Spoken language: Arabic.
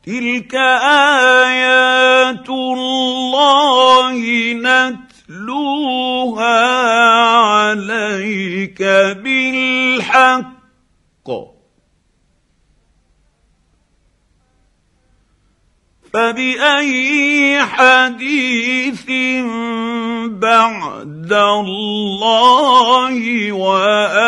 تلك ايات الله نتلوها عليك بالحق، فبأي حديث بعد الله